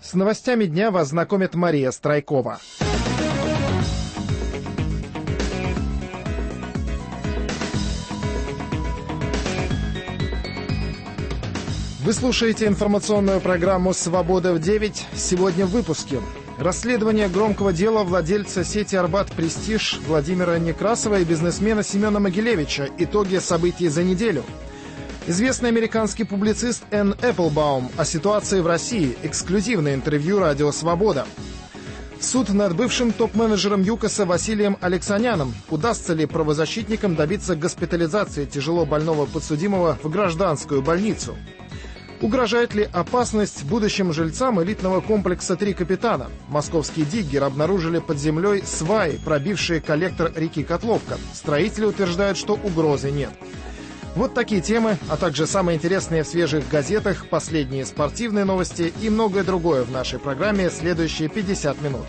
С новостями дня вас знакомит Мария Страйкова. Вы слушаете информационную программу «Свобода в 9». Сегодня в выпуске. Расследование громкого дела владельца сети «Арбат Престиж» Владимира Некрасова и бизнесмена Семена Могилевича. Итоги событий за неделю. Известный американский публицист Энн Эпплбаум о ситуации в России. Эксклюзивное интервью «Радио Свобода». Суд над бывшим топ-менеджером ЮКОСа Василием Алексаняном. Удастся ли правозащитникам добиться госпитализации тяжело больного подсудимого в гражданскую больницу? Угрожает ли опасность будущим жильцам элитного комплекса «Три капитана»? Московские диггеры обнаружили под землей сваи, пробившие коллектор реки Котловка. Строители утверждают, что угрозы нет. Вот такие темы, а также самые интересные в свежих газетах, последние спортивные новости и многое другое в нашей программе следующие 50 минут.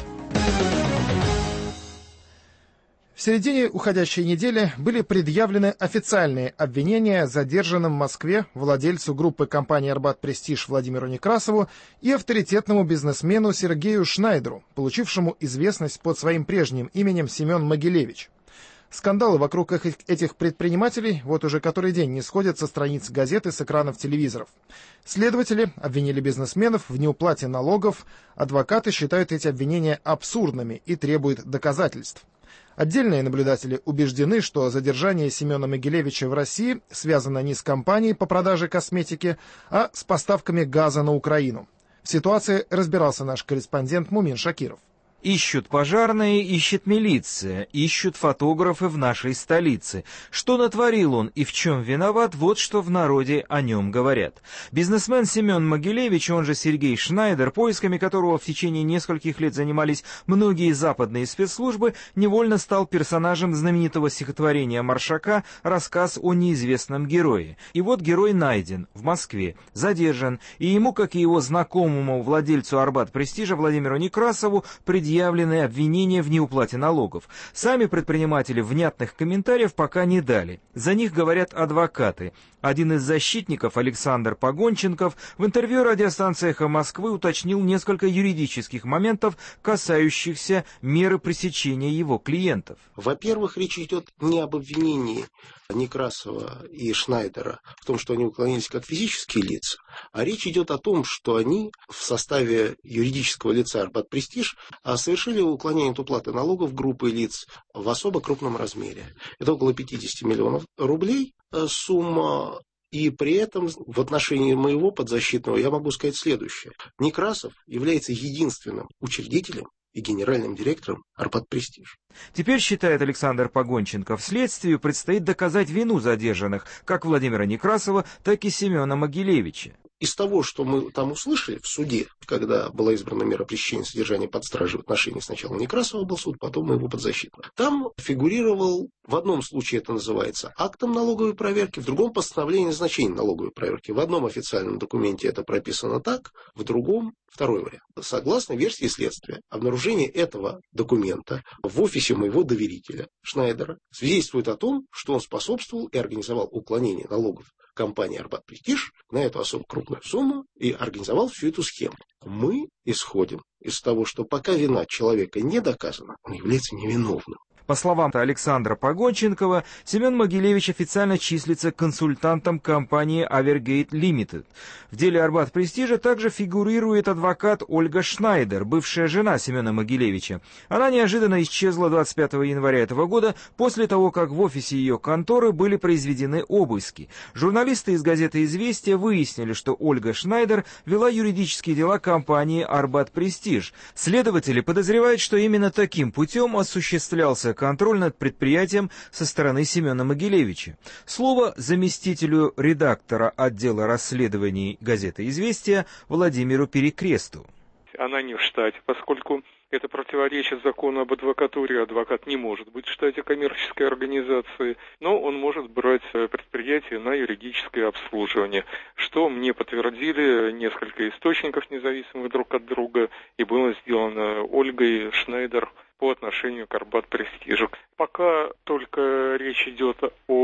В середине уходящей недели были предъявлены официальные обвинения задержанным в Москве владельцу группы компании «Арбат Престиж» Владимиру Некрасову и авторитетному бизнесмену Сергею Шнайдеру, получившему известность под своим прежним именем Семен Могилевич. Скандалы вокруг этих предпринимателей вот уже который день не сходят со страниц газет и с экранов телевизоров. Следователи обвинили бизнесменов в неуплате налогов, адвокаты считают эти обвинения абсурдными и требуют доказательств. Отдельные наблюдатели убеждены, что задержание Семена Могилевича в России связано не с компанией по продаже косметики, а с поставками газа на Украину. В ситуации разбирался наш корреспондент Мумин Шакиров. Ищут пожарные, ищет милиция, ищут фотографы в нашей столице. Что натворил он и в чем виноват, вот что в народе о нем говорят. Бизнесмен Семен Могилевич, он же Сергей Шнайдер, поисками которого в течение нескольких лет занимались многие западные спецслужбы, невольно стал персонажем знаменитого стихотворения Маршака «Рассказ о неизвестном герое». И вот герой найден в Москве, задержан, и ему, как и его знакомому владельцу «Арбат Престижа» Владимиру Некрасову, предъявлены обвинения в неуплате налогов. Сами предприниматели внятных комментариев пока не дали. За них говорят адвокаты. Один из защитников, Александр Погонченков, в интервью радиостанции «Эхо Москвы» уточнил несколько юридических моментов, касающихся меры пресечения его клиентов. Во-первых, речь идет не об обвинении Некрасова и Шнайдера в том, что они уклонились как физические лица, а речь идет о том, что они в составе юридического лица «Арбат Престиж» совершили уклонение от уплаты налогов группы лиц в особо крупном размере. Это около 50 миллионов рублей сумма. И при этом в отношении моего подзащитного я могу сказать следующее. Некрасов является единственным учредителем и генеральным директором «Арбат Престиж». Теперь, считает Александр Погонченков, следствию предстоит доказать вину задержанных, как Владимира Некрасова, так и Семена Могилевича. Из того, что мы там услышали в суде, когда была избрана мера пресечения содержания под стражей в отношении сначала Некрасова был суд, потом его подзащитного. Там фигурировал, в одном случае это называется актом налоговой проверки, в другом постановление назначения налоговой проверки. В одном официальном документе это прописано так, в другом второй вариант. Согласно версии следствия, обнаружение этого документа в офисе моего доверителя Шнайдера свидетельствует о том, что он способствовал и организовал уклонение налогов компании «Арбат Престиж» на эту особо крупную сумму и организовал всю эту схему. Мы исходим из того, что пока вина человека не доказана, он является невиновным. По словам Александра Погонченкова, Семен Могилевич официально числится консультантом компании Avergate Limited. В деле «Арбат Престижа» также фигурирует адвокат Ольга Шнайдер, бывшая жена Семена Могилевича. Она неожиданно исчезла 25 января этого года после того, как в офисе ее конторы были произведены обыски. Журналисты из газеты «Известия» выяснили, что Ольга Шнайдер вела юридические дела компании «Арбат Престиж». Следователи подозревают, что именно таким путем осуществлялся контроль над предприятием со стороны Семена Могилевича. Слово заместителю редактора отдела расследований газеты «Известия» Владимиру Перекресту. Она не в штате, поскольку это противоречит закону об адвокатуре. Адвокат не может быть в штате коммерческой организации, но он может брать предприятие на юридическое обслуживание, что мне подтвердили несколько источников, независимых друг от друга, и было сделано Ольгой Шнайдер по отношению к «Арбат Престижу». Пока только речь идет о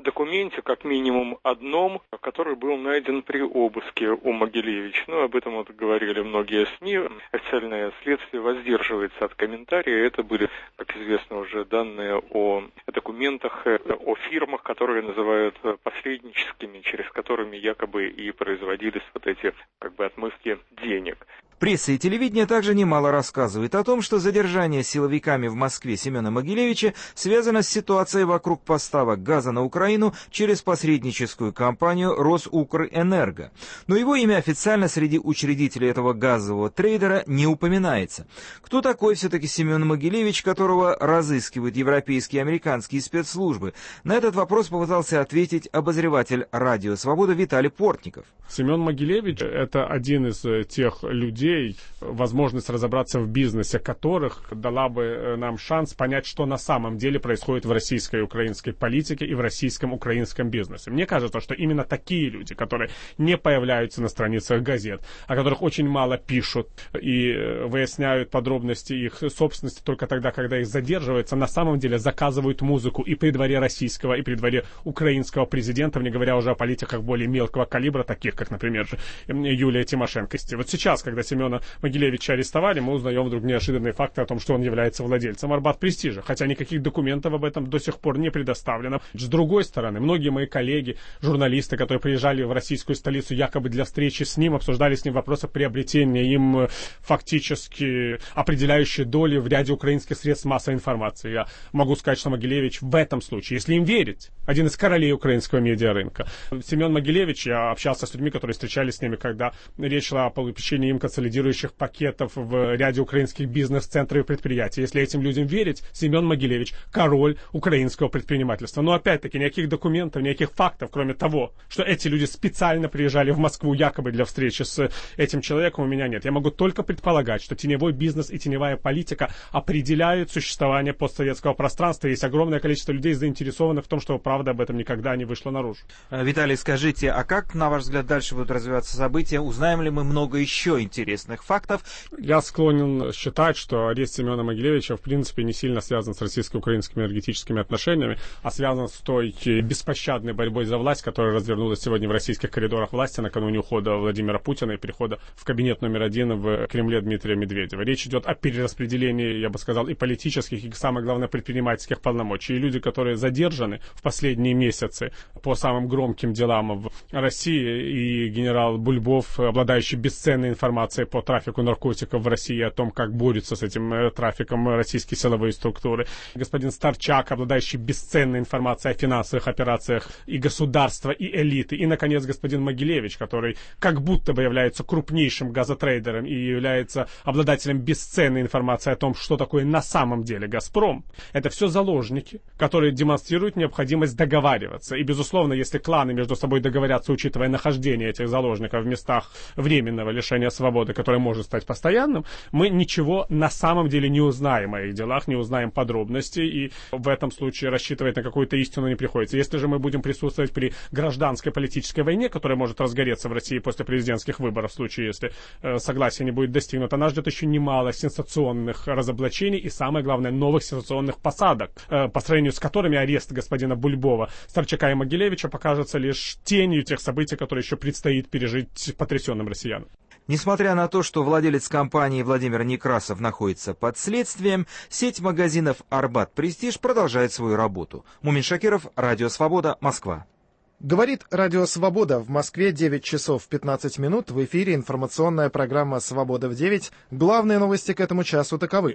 документе, как минимум одном, который был найден при обыске у Могилевича. Об этом вот говорили многие СМИ. Официальное следствие воздерживается от комментариев. Это были, как известно, уже данные о документах, о фирмах, которые называют посредническими, через которыми якобы и производились вот эти отмывки денег. Пресса и телевидение также немало рассказывают о том, что задержание силовиками в Москве Семена Могилевича связано с ситуацией вокруг поставок газа на Украину через посредническую компанию «Росукрэнерго». Но его имя официально среди учредителей этого газового трейдера не упоминается. Кто такой все-таки Семен Могилевич, которого разыскивают европейские и американские спецслужбы? На этот вопрос попытался ответить обозреватель «Радио Свобода» Виталий Портников. Семен Могилевич — это один из тех людей, возможность разобраться в бизнесе которых дала бы нам шанс понять, что на самом деле происходит в российской и украинской политике и в российском украинском бизнесе. Мне кажется, что именно такие люди, которые не появляются на страницах газет, о которых очень мало пишут и выясняют подробности их собственности только тогда, когда их задерживается, на самом деле заказывают музыку и при дворе российского, и при дворе украинского президента, не говоря уже о политиках более мелкого калибра, таких как, например, Юлия Тимошенко. Вот сейчас, когда Семена Могилевича арестовали, мы узнаем вдруг неожиданные факты о том, что он является владельцем Арбат Престижа, хотя никаких документов об этом до сих пор не предоставлено. С другой стороны, многие мои коллеги, журналисты, которые приезжали в российскую столицу якобы для встречи с ним, обсуждали с ним вопросы приобретения им фактически определяющей доли в ряде украинских средств массовой информации. Я могу сказать, что Могилевич в этом случае, если им верить, один из королей украинского медиарынка. Семен Могилевич, я общался с людьми, которые встречались с ними, когда речь шла о получении им консолидирующих пакетов в ряде украинских бизнес-центров и предприятий. Если этим людям верить, Семен Могилевич — король украинского предпринимательства. Но опять-таки никаких документов, никаких фактов, кроме того, что эти люди специально приезжали в Москву якобы для встречи с этим человеком, у меня нет. Я могу только предполагать, что теневой бизнес и теневая политика определяют существование постсоветского пространства. Есть огромное количество людей, заинтересованных в том, чтобы правда об этом никогда не вышла наружу. Виталий, скажите, а как, на ваш взгляд, дальше будут развиваться события? Узнаем ли мы много еще интересных фактов? Я склонен считать, что арест Семена Могилевича в принципе не сильно связан с российско-украинскими энергетическими отношениями, а связан с той беспощадной борьбой за власть, которая развернулась сегодня в российских коридорах власти накануне ухода Владимира Путина и перехода в кабинет номер 1 в Кремле Дмитрия Медведева. Речь идет о перераспределении, я бы сказал, и политических, и, самое главное, предпринимательских полномочий. И люди, которые задержаны в последние месяцы по самым громким делам в России, и генерал Бульбов, обладающий бесценной информацией по трафику наркотиков в России, о том, как борются с этим трафиком российские силовые структуры. Господин Старчак, обладающий бесценной информацией о финансовых операциях и государства, и элиты. И, наконец, господин Могилевич, который как будто бы является крупнейшим газотрейдером и является обладателем бесценной информации о том, что такое на самом деле «Газпром». Это все заложники, которые демонстрируют необходимость договариваться. И, безусловно, если кланы между собой договорятся, учитывая нахождение этих заложников в местах временного лишения свободы, которое может стать постоянным, мы ничего на самом деле не узнаем о их делах, не узнаем подробностей, и в этом случае рассчитывать на какую-то истину не приходится. Если же мы будем присутствовать при гражданской политической войне, которая может разгореться в России после президентских выборов, в случае, если согласие не будет достигнуто, нас ждет еще немало сенсационных разоблачений и, самое главное, новых сенсационных посадок, по сравнению с которыми арест господина Бульбова, Старчака и Могилевича покажется лишь тенью тех событий, которые еще предстоит пережить потрясенным россиянам. Несмотря на то, что владелец компании Владимир Некрасов находится под следствием, сеть магазинов «Арбат Престиж» продолжает свою работу. Мумин Шакиров, Радио Свобода, Москва. Говорит Радио Свобода. В Москве 9 часов 15 минут. В эфире информационная программа «Свобода в 9». Главные новости к этому часу таковы.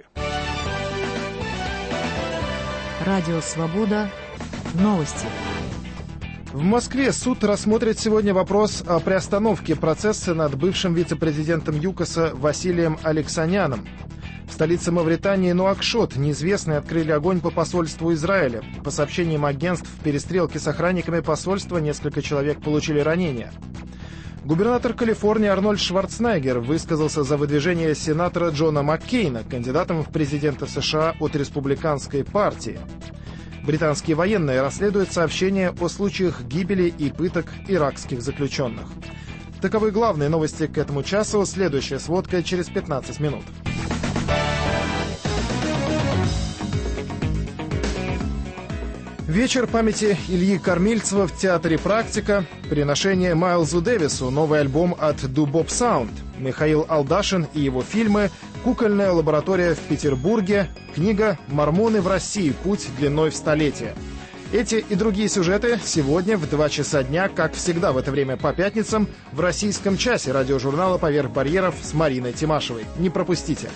Радио Свобода. Новости. В Москве суд рассмотрит сегодня вопрос о приостановке процесса над бывшим вице-президентом ЮКОСа Василием Алексаняном. В столице Мавритании Нуакшот неизвестные открыли огонь по посольству Израиля. По сообщениям агентств, в перестрелке с охранниками посольства несколько человек получили ранения. Губернатор Калифорнии Арнольд Шварценеггер высказался за выдвижение сенатора Джона Маккейна кандидатом в президенты США от республиканской партии. Британские военные расследуют сообщения о случаях гибели и пыток иракских заключенных. Таковы главные новости к этому часу. Следующая сводка через 15 минут. Вечер памяти Ильи Кормильцева в театре «Практика», приношение Майлзу Дэвису, новый альбом от Do Bop Sound, Михаил Алдашин и его фильмы, кукольная лаборатория в Петербурге, книга «Мормоны в России. Путь длиной в столетие». Эти и другие сюжеты сегодня в 2 часа дня, как всегда в это время по пятницам, в российском часе радиожурнала «Поверх барьеров» с Мариной Тимашевой. Не пропустите.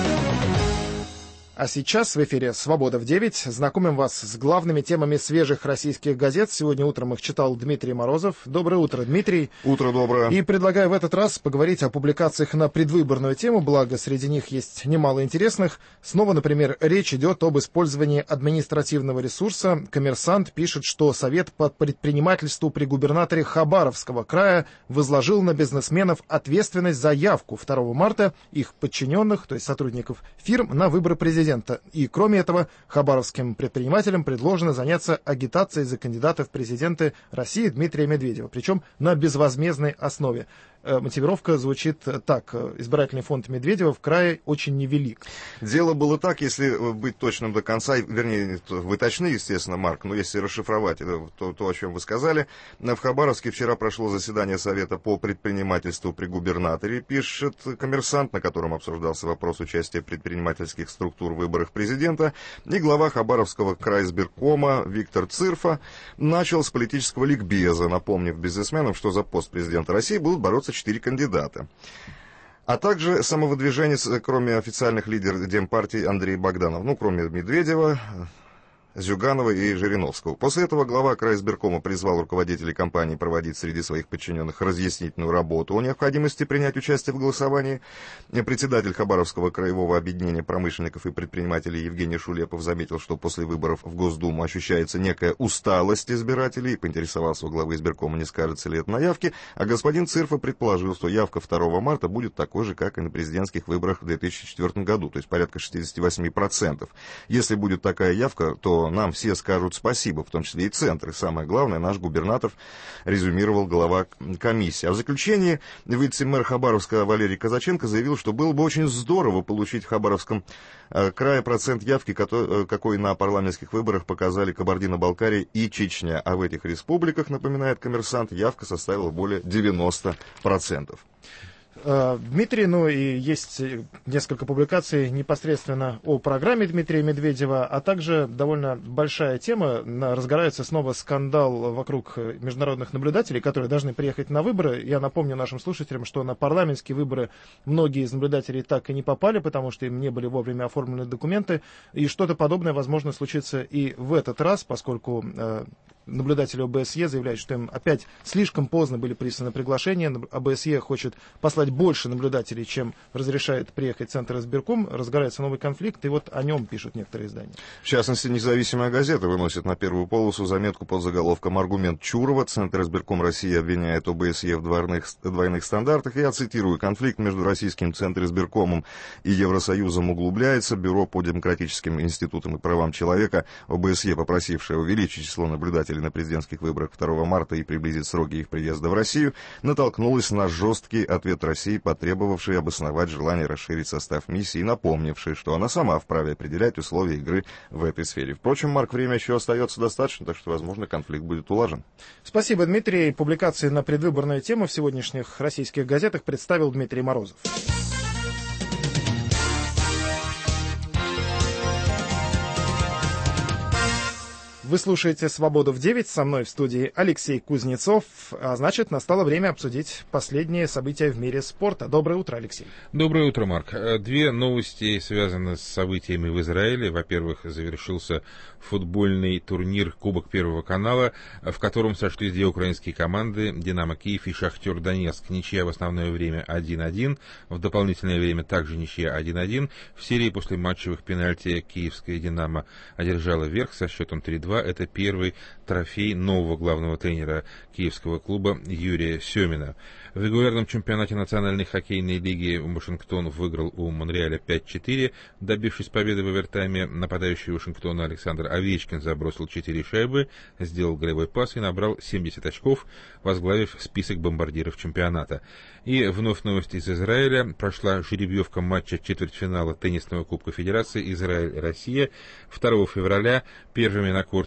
А сейчас в эфире «Свобода в 9». Знакомим вас с главными темами свежих российских газет. Сегодня утром их читал Дмитрий Морозов. Доброе утро, Дмитрий. Утро доброе. И предлагаю в этот раз поговорить о публикациях на предвыборную тему, благо среди них есть немало интересных. Снова, например, речь идет об использовании административного ресурса. «Коммерсант» пишет, что Совет по предпринимательству при губернаторе Хабаровского края возложил на бизнесменов ответственность за явку 2 марта их подчиненных, то есть сотрудников фирм, на выборы президента. И, кроме этого, хабаровским предпринимателям предложено заняться агитацией за кандидата в президенты России Дмитрия Медведева, причем на безвозмездной основе. Мотивировка звучит так. Избирательный фонд Медведева в крае очень невелик. Дело было так, если быть точным до конца, вернее, вы точны, естественно, Марк, но если расшифровать то, о чем вы сказали. В Хабаровске вчера прошло заседание Совета по предпринимательству при губернаторе, пишет «Коммерсант», на котором обсуждался вопрос участия предпринимательских структур в выборах президента, и глава Хабаровского крайизбиркома Виктор Цирфа начал с политического ликбеза, напомнив бизнесменам, что за пост президента России будут бороться 4 кандидата. А также самовыдвиженец, кроме официальных лидеров Демпартии Андрей Богданов, кроме Медведева, Зюганова и Жириновского. После этого глава крайизбиркома призвал руководителей компании проводить среди своих подчиненных разъяснительную работу о необходимости принять участие в голосовании. Председатель Хабаровского краевого объединения промышленников и предпринимателей Евгений Шулепов заметил, что после выборов в Госдуму ощущается некая усталость избирателей, поинтересовался у главы избиркома, не скажется ли это на явке, а господин Цирфа предположил, что явка 2 марта будет такой же, как и на президентских выборах в 2004 году, то есть порядка 68%. Если будет такая явка, то нам все скажут спасибо, в том числе и Центр. И самое главное, наш губернатор, резюмировал глава комиссии. А в заключении вице-мэр Хабаровска Валерий Казаченко заявил, что было бы очень здорово получить в Хабаровском крае процент явки, какой на парламентских выборах показали Кабардино-Балкария и Чечня. А в этих республиках, напоминает «Коммерсант», явка составила более 90%. Дмитрий, и есть несколько публикаций непосредственно о программе Дмитрия Медведева, а также довольно большая тема. Разгорается снова скандал вокруг международных наблюдателей, которые должны приехать на выборы. Я напомню нашим слушателям, что на парламентские выборы многие из наблюдателей так и не попали, потому что им не были вовремя оформлены документы. И что-то подобное, возможно, случится и в этот раз, поскольку наблюдатели ОБСЕ заявляют, что им опять слишком поздно были присланы приглашения. ОБСЕ хочет послать больше наблюдателей, чем разрешает приехать Центр избирком. Разгорается новый конфликт, и вот о нем пишут некоторые издания. В частности, независимая газета выносит на первую полосу заметку под заголовком «Аргумент Чурова. Центр избирком России обвиняет ОБСЕ в двойных стандартах». Я цитирую: «Конфликт между российским Центр избиркомом и Евросоюзом углубляется. Бюро по демократическим институтам и правам человека ОБСЕ, попросившее увеличить число наблюдателей на президентских выборах 2 марта и приблизить сроки их приезда в Россию, натолкнулась на жесткий ответ России, потребовавший обосновать желание расширить состав миссии и напомнивший, что она сама вправе определять условия игры в этой сфере». Впрочем, Марк, время еще остается достаточно, так что, возможно, конфликт будет улажен. Спасибо, Дмитрий. Публикации на предвыборную тему в сегодняшних российских газетах представил Дмитрий Морозов. Вы слушаете «Свободу в 9». Со мной в студии Алексей Кузнецов. А значит, настало время обсудить последние события в мире спорта. Доброе утро, Алексей. Доброе утро, Марк. 2 новости связаны с событиями в Израиле. Во-первых, завершился футбольный турнир Кубок Первого канала, в котором сошлись 2 украинские команды «Динамо Киев» и «Шахтер Донецк». Ничья в основное время 1-1. В дополнительное время также ничья 1-1. В серии после матчевых пенальти киевская «Динамо» одержала верх со счетом 3-2. Это первый трофей нового главного тренера киевского клуба Юрия Семина. В регулярном чемпионате Национальной хоккейной лиги Вашингтон выиграл у Монреаля 5-4, добившись победы в овертайме. Нападающий Вашингтона Александр Овечкин забросил 4 шайбы, сделал голевой пас и набрал 70 очков, возглавив список бомбардиров чемпионата. И вновь новости из Израиля. Прошла жеребьевка матча четвертьфинала теннисного Кубка Федерации Израиль-Россия. 2 февраля первыми на корт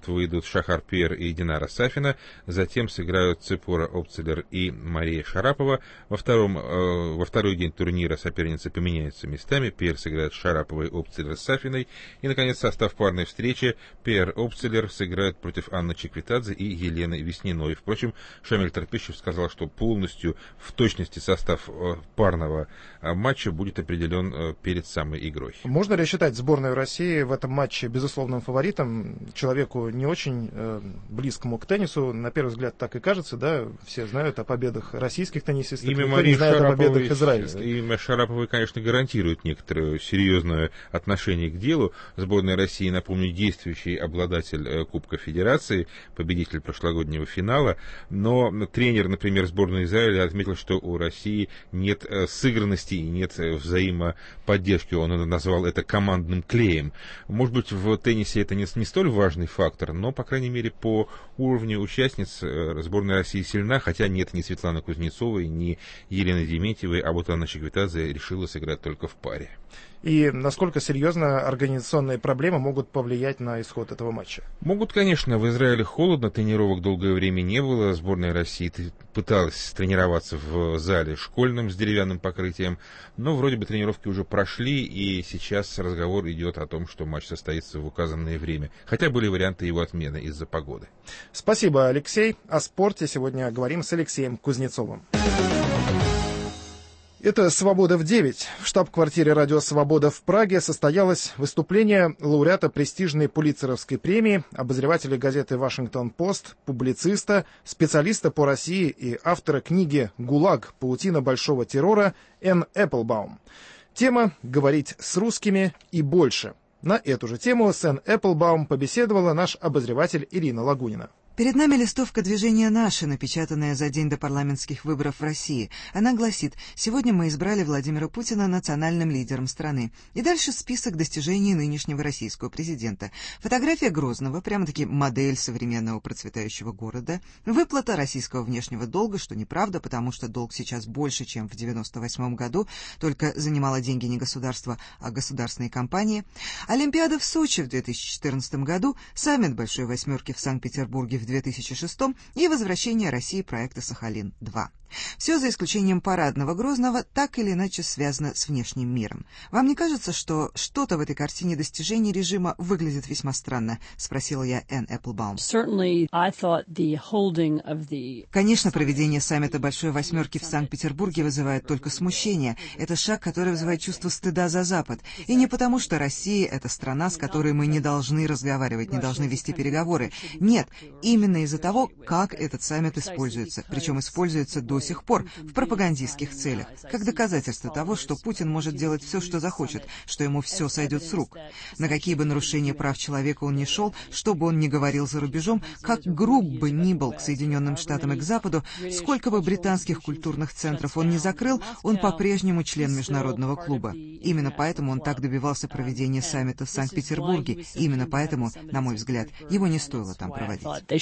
старт выйдут Шахар Пер и Динара Сафина, затем сыграют Цепора Опцелер и Мария Шарапова. Во второй день турнира соперницы поменяются местами. Пер сыграет с Шараповой, Опцелер с Сафиной. И, наконец, состав парной встречи. Пер Опцелер сыграет против Анны Чеквитадзе и Елены Весниной. Впрочем, Шамиль Торпищев сказал, что полностью в точности состав парного матча будет определен перед самой игрой. Можно ли считать сборную России в этом матче безусловным фаворитом? Человеку не очень близкому к теннису, на первый взгляд, так и кажется, да? Все знают о победах российских теннисистов, никто не знает о победах Израиля. Имя Шараповой, конечно, гарантирует некоторое серьезное отношение к делу. Сборная России, напомню, действующий обладатель Кубка Федерации, победитель прошлогоднего финала, но тренер, например, сборной Израиля отметил, что у России нет сыгранности и нет взаимоподдержки. Он назвал это командным клеем. Может быть, в теннисе это не столь важный фактор, но, по крайней мере, по уровню участниц сборная России сильна, хотя нет ни Светланы Кузнецовой, ни Елены Дементьевой, а вот Анна Чеквитадзе решила сыграть только в паре. И насколько серьезно организационные проблемы могут повлиять на исход этого матча? Могут, конечно. В Израиле холодно, тренировок долгое время не было. Сборная России пыталась тренироваться в зале школьном с деревянным покрытием, но вроде бы тренировки уже прошли, и сейчас разговор идет о том, что матч состоится в указанное время. Хотя были варианты его отмены из-за погоды. Спасибо, Алексей. О спорте сегодня говорим с Алексеем Кузнецовым. Это «Свобода в 9». В штаб-квартире «Радио Свобода» в Праге состоялось выступление лауреата престижной Пулитцеровской премии, обозревателя газеты «Вашингтон-Пост», публициста, специалиста по России и автора книги «ГУЛАГ. Паутина большого террора» Энн Эпплбаум. Тема «Говорить с русскими и больше». На эту же тему с Энн Эпплбаум побеседовала наш обозреватель Ирина Лагунина. Перед нами листовка движения «Наши», напечатанная за день до парламентских выборов в России. Она гласит: «Сегодня мы избрали Владимира Путина национальным лидером страны». И дальше список достижений нынешнего российского президента. Фотография Грозного, прямо-таки модель современного процветающего города. Выплата российского внешнего долга, что неправда, потому что долг сейчас больше, чем в 1998 году, только занимало деньги не государство, а государственные компании. Олимпиада в Сочи в 2014 году, саммит Большой Восьмерки в Санкт-Петербурге в 2006 и возвращение России проекта «Сахалин-2». Все за исключением парадного Грозного так или иначе связано с внешним миром. Вам не кажется, что что-то в этой картине достижений режима выглядит весьма странно? Спросила я Энн Эпплбаум. Конечно, проведение саммита Большой Восьмерки в Санкт-Петербурге вызывает только смущение. Это шаг, который вызывает чувство стыда за Запад. И не потому, что Россия — это страна, с которой мы не должны разговаривать, не должны вести переговоры. Нет, именно из-за того, как этот саммит используется. Причем используется до сих пор в пропагандистских целях, как доказательство того, что Путин может делать все, что захочет, что ему все сойдет с рук. На какие бы нарушения прав человека он ни шел, что бы он ни говорил за рубежом, как груб бы ни был к Соединенным Штатам и к Западу, сколько бы британских культурных центров он ни закрыл, он по-прежнему член международного клуба. Именно поэтому он так добивался проведения саммита в Санкт-Петербурге, и именно поэтому, на мой взгляд, его не стоило там проводить.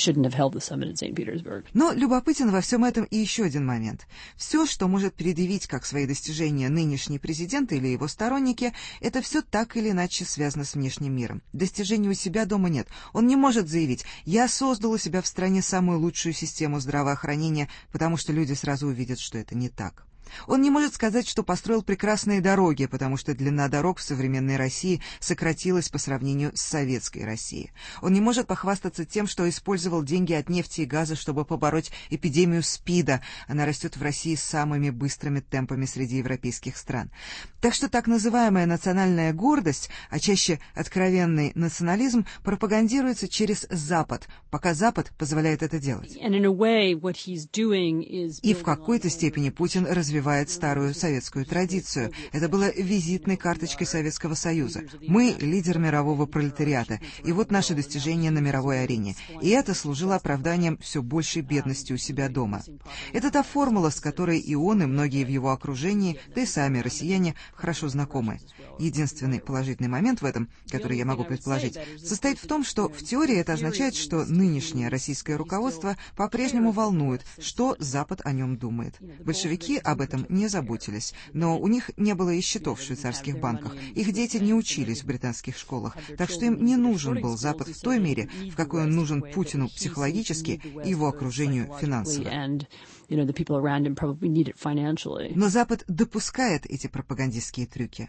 Но любопытен во всем этом и еще один момент. Все, что может предъявить как свои достижения нынешний президент или его сторонники, это все так или иначе связано с внешним миром. Достижений у себя дома нет. Он не может заявить: «Я создал у себя в стране самую лучшую систему здравоохранения», потому что люди сразу увидят, что это не так. Он не может сказать, что построил прекрасные дороги, потому что длина дорог в современной России сократилась по сравнению с советской Россией. Он не может похвастаться тем, что использовал деньги от нефти и газа, чтобы побороть эпидемию СПИДа. Она растет в России самыми быстрыми темпами среди европейских стран. Так что так называемая национальная гордость, а чаще откровенный национализм, пропагандируется через Запад, пока Запад позволяет это делать. И в какой-то степени Путин развивает старую советскую традицию. Это было визитной карточкой Советского Союза. Мы — лидер мирового пролетариата, и вот наши достижения на мировой арене. И это служило оправданием все большей бедности у себя дома. Это та формула, с которой и он, и многие в его окружении, да и сами россияне, хорошо знакомы. Единственный положительный момент в этом, который я могу предположить, состоит в том, что в теории это означает, что нынешнее российское руководство по-прежнему волнует, что Запад о нем думает. Большевики об этом этом не заботились, но у них не было и счетов в швейцарских банках. Их дети не учились в британских школах, так что им не нужен был Запад в той мере, в какой он нужен Путину психологически и его окружению финансово. Но Запад допускает эти пропагандистские трюки.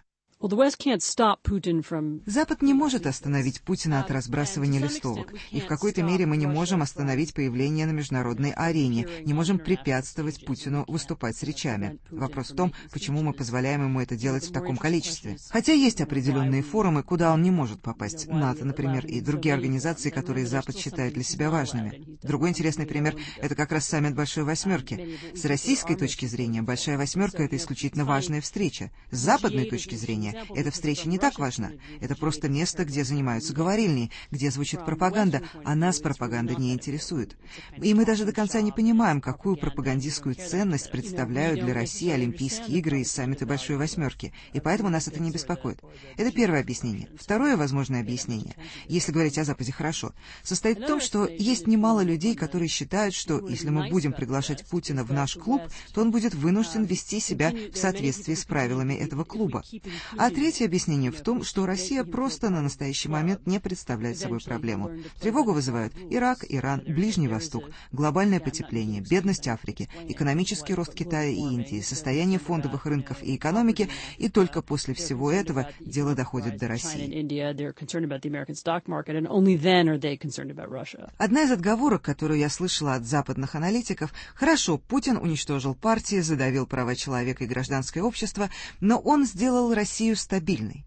Запад не может остановить Путина от разбрасывания листовок, и в какой-то мере мы не можем остановить появление на международной арене, не можем препятствовать Путину выступать с речами. Вопрос в том, почему мы позволяем ему это делать в таком количестве. Хотя есть определенные форумы, куда он не может попасть, НАТО, например, и другие организации, которые Запад считает для себя важными. Другой интересный пример — это как раз саммит Большой Восьмерки. С российской точки зрения Большая Восьмерка — это исключительно важная встреча. С западной точки зрения эта встреча не так важна. Это просто место, где занимаются говорильни, где звучит пропаганда, а нас пропаганда не интересует. И мы даже до конца не понимаем, какую пропагандистскую ценность представляют для России Олимпийские игры и саммиты Большой Восьмерки, и поэтому нас это не беспокоит. Это первое объяснение. Второе возможное объяснение, если говорить о Западе хорошо, состоит в том, что есть немало людей, которые считают, что если мы будем приглашать Путина в наш клуб, то он будет вынужден вести себя в соответствии с правилами этого клуба. А третье объяснение в том, что Россия просто на настоящий момент не представляет собой проблему. Тревогу вызывают Ирак, Иран, Ближний Восток, глобальное потепление, бедность Африки, экономический рост Китая и Индии, состояние фондовых рынков и экономики, и только после всего этого дело доходит до России. Одна из отговорок, которую я слышала от западных аналитиков: хорошо, Путин уничтожил партии, задавил права человека и гражданское общество, но он сделал Россию стабильной.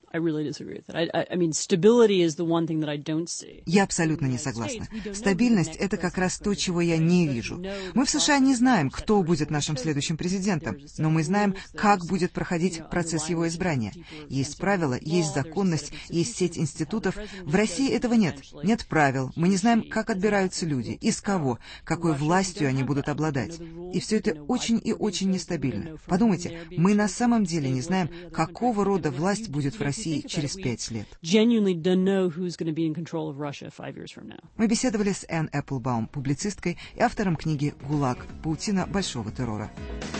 Я абсолютно не согласна. Стабильность — это как раз то, чего я не вижу. Мы в США не знаем, кто будет нашим следующим президентом, но мы знаем, как будет проходить процесс его избрания. Есть правила, есть законность, есть сеть институтов. В России этого нет. Нет правил. Мы не знаем, как отбираются люди, из кого, какой властью они будут обладать. И все это очень и очень нестабильно. Подумайте, мы на самом деле не знаем, какого рода власть будет в России через 5 лет. Мы беседовали с Энн Эпплбаум, публицисткой и автором книги «ГУЛАГ. Паутина большого террора».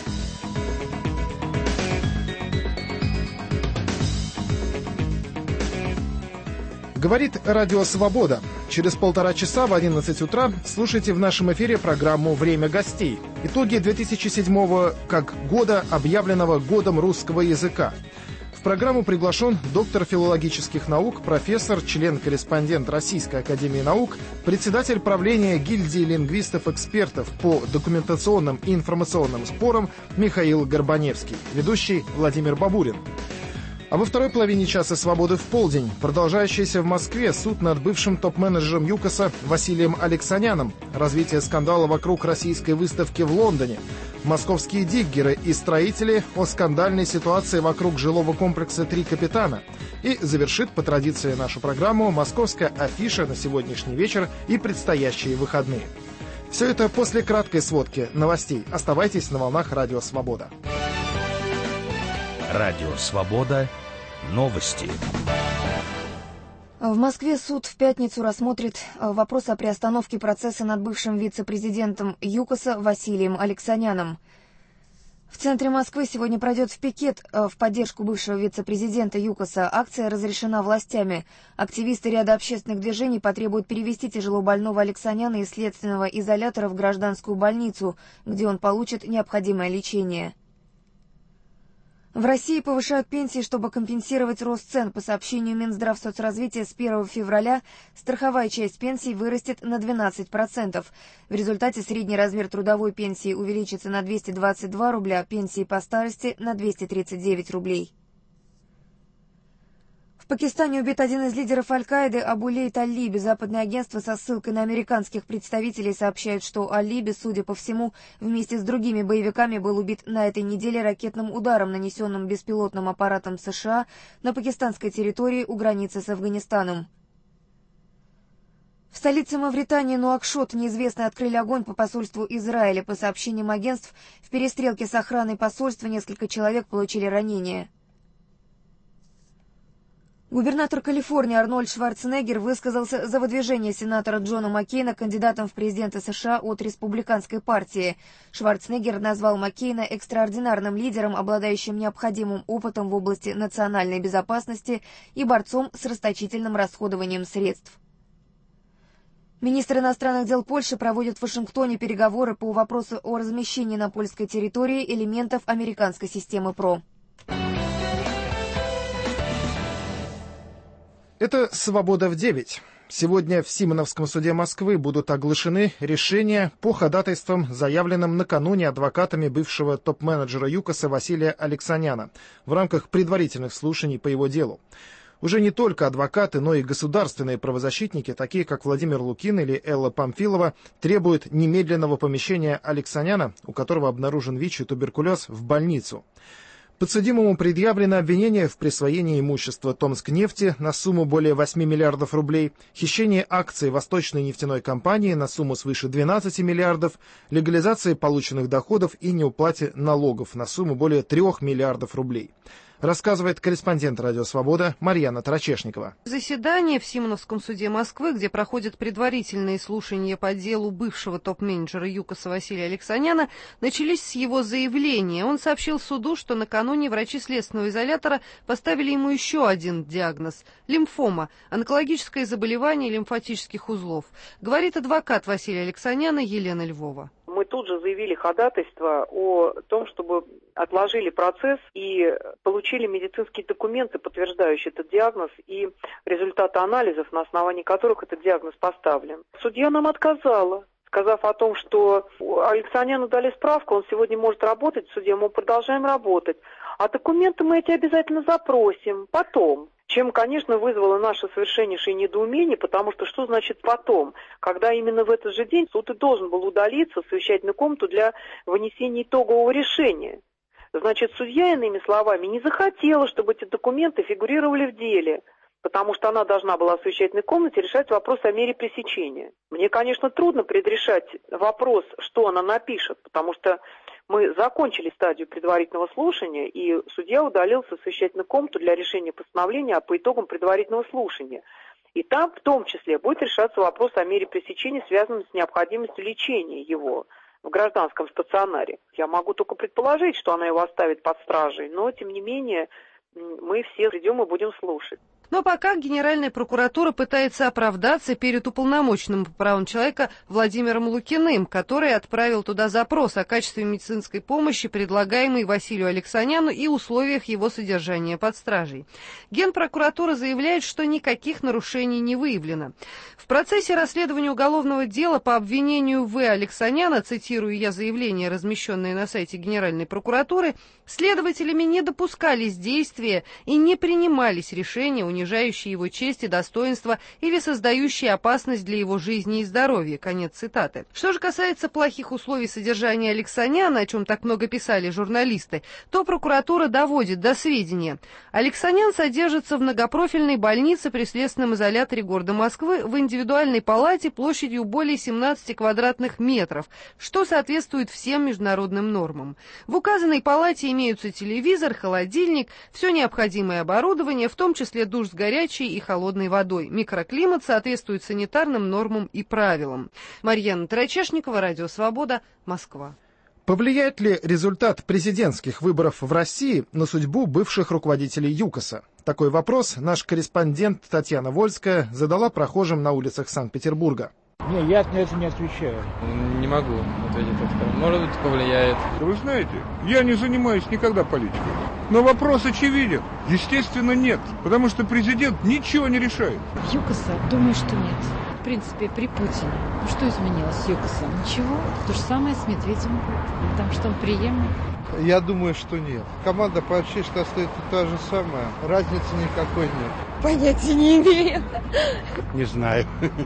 Говорит Радио Свобода. Через 1,5 часа в 11 утра слушайте в нашем эфире программу «Время гостей». Итоги 2007 как года, объявленного годом русского языка. В программу приглашен доктор филологических наук, профессор, член-корреспондент Российской академии наук, председатель правления гильдии лингвистов-экспертов по документационным и информационным спорам Михаил Горбаневский, ведущий Владимир Бабурин. А во второй половине часа «Свободы в полдень» продолжающийся в Москве суд над бывшим топ-менеджером ЮКОСа Василием Алексаняном, развитие скандала вокруг российской выставки в Лондоне, московские диггеры и строители о скандальной ситуации вокруг жилого комплекса «Три Капитана». И завершит по традиции нашу программу московская афиша на сегодняшний вечер и предстоящие выходные. Все это после краткой сводки новостей. Оставайтесь на волнах Радио Свобода. Радио Свобода. Новости. В Москве суд в пятницу рассмотрит вопрос о приостановке процесса над бывшим вице-президентом ЮКОСа Василием Алексаняном. В центре Москвы сегодня пройдет пикет в поддержку бывшего вице-президента ЮКОСа. Акция разрешена властями. Активисты ряда общественных движений потребуют перевести тяжелобольного Алексаняна из следственного изолятора в гражданскую больницу, где он получит необходимое лечение. В России повышают пенсии, чтобы компенсировать рост цен. По сообщению Минздравсоцразвития, с 1 февраля страховая часть пенсий вырастет на 12%. В результате средний размер трудовой пенсии увеличится на 222 рубля, пенсии по старости на 239 рублей. В Пакистане убит один из лидеров Аль-Каиды Абу-Лейт Аль-Либи. Западное агентство со ссылкой на американских представителей сообщает, что Аль-Либи, судя по всему, вместе с другими боевиками был убит на этой неделе ракетным ударом, нанесенным беспилотным аппаратом США на пакистанской территории у границы с Афганистаном. В столице Мавритании Нуакшот неизвестные открыли огонь по посольству Израиля. По сообщениям агентств, в перестрелке с охраной посольства несколько человек получили ранения. Губернатор Калифорнии Арнольд Шварценеггер высказался за выдвижение сенатора Джона Маккейна кандидатом в президенты США от республиканской партии. Шварценеггер назвал Маккейна экстраординарным лидером, обладающим необходимым опытом в области национальной безопасности и борцом с расточительным расходованием средств. Министр иностранных дел Польши проводит в Вашингтоне переговоры по вопросу о размещении на польской территории элементов американской системы ПРО. Это «Свобода в 9». Сегодня в Симоновском суде Москвы будут оглашены решения по ходатайствам, заявленным накануне адвокатами бывшего топ-менеджера ЮКОСа Василия Алексаняна в рамках предварительных слушаний по его делу. Уже не только адвокаты, но и государственные правозащитники, такие как Владимир Лукин или Элла Памфилова, требуют немедленного помещения Алексаняна, у которого обнаружен ВИЧ и туберкулез, в больницу. Подсудимому предъявлено обвинение в присвоении имущества Томскнефти на сумму более 8 миллиардов рублей, хищении акций Восточной нефтяной компании на сумму свыше 12 миллиардов, легализации полученных доходов и неуплате налогов на сумму более 3 миллиардов рублей. Рассказывает корреспондент «Радио Свобода» Марьяна Тарачешникова. Заседание в Симоновском суде Москвы, где проходят предварительные слушания по делу бывшего топ-менеджера ЮКОСа Василия Алексаняна, начались с его заявления. Он сообщил суду, что накануне врачи следственного изолятора поставили ему еще один диагноз – лимфома, онкологическое заболевание лимфатических узлов. Говорит адвокат Василия Алексаняна Елена Львова. Мы тут же заявили ходатайство о том, чтобы отложили процесс и получили медицинские документы, подтверждающие этот диагноз, и результаты анализов, на основании которых этот диагноз поставлен. Судья нам отказала, сказав о том, что Алексаняну дали справку, он сегодня может работать, судья, мы продолжаем работать. А документы мы эти обязательно запросим потом. Чем, конечно, вызвало наше совершеннейшее недоумение, потому что значит потом, когда именно в этот же день суд и должен был удалиться в совещательную комнату для вынесения итогового решения. Значит, судья, иными словами, не захотела, чтобы эти документы фигурировали в деле, потому что она должна была в совещательной комнате решать вопрос о мере пресечения. Мне, конечно, трудно предрешать вопрос, что она напишет, потому что мы закончили стадию предварительного слушания, и судья удалился в совещательную комнату для решения постановления по итогам предварительного слушания. И там, в том числе, будет решаться вопрос о мере пресечения, связанном с необходимостью лечения его в гражданском стационаре. Я могу только предположить, что она его оставит под стражей, но, тем не менее, мы все придем и будем слушать. Но пока Генеральная прокуратура пытается оправдаться перед уполномоченным по правам человека Владимиром Лукиным, который отправил туда запрос о качестве медицинской помощи, предлагаемой Василию Алексаняну, и условиях его содержания под стражей. Генпрокуратура заявляет, что никаких нарушений не выявлено. В процессе расследования уголовного дела по обвинению В. Алексаняна, цитирую я заявление, размещенное на сайте Генеральной прокуратуры, следователями не допускались действия и не принимались решения, унижающие его честь и достоинство или создающие опасность для его жизни и здоровья. Конец цитаты. Что же касается плохих условий содержания Алексаняна, о чем так много писали журналисты, то прокуратура доводит до сведения. Алексанян содержится в многопрофильной больнице при следственном изоляторе города Москвы в индивидуальной палате площадью более 17 квадратных метров, что соответствует всем международным нормам. В указанной палате имеются телевизор, холодильник, все необходимое оборудование, в том числе душ с горячей и холодной водой. Микроклимат соответствует санитарным нормам и правилам. Марьяна Тарачешникова, Радио Свобода, Москва. Повлияет ли результат президентских выборов в России на судьбу бывших руководителей ЮКОСа? Такой вопрос наш корреспондент Татьяна Вольская задала прохожим на улицах Санкт-Петербурга. Не, я на это не отвечаю. Не могу ответить так скажем. Может быть, повлияет. Вы знаете, я не занимаюсь никогда политикой. Но вопрос очевиден. Естественно, нет. Потому что президент ничего не решает. ЮКОСа? Думаю, что нет. В принципе, при Путине. Ну что изменилось с ЮКОСом? Ничего. То же самое с Медведевым. Потому что он преемник. Я думаю, что нет. Команда почти что остается та же самая. Разницы никакой нет. Понятия не имею. Не знаю.